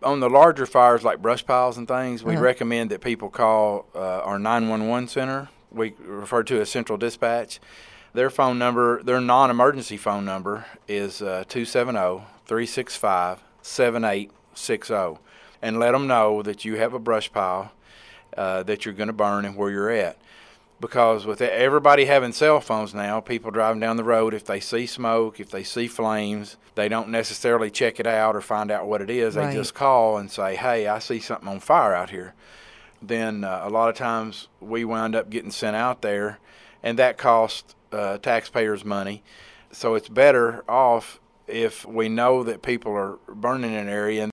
On the larger fires like brush piles and things, we Uh-huh. recommend that people call our 911 center. We refer to as Central Dispatch. Their phone number, their non-emergency phone number is 270-365-7860. And let them know that you have a brush pile that you're going to burn and where you're at. Because with everybody having cell phones now, people driving down the road, if they see smoke, if they see flames, they don't necessarily check it out or find out what it is. Right. They just call and say, hey, I see something on fire out here. Then a lot of times we wind up getting sent out there, and that costs taxpayers money. So it's better off if we know that people are burning in an area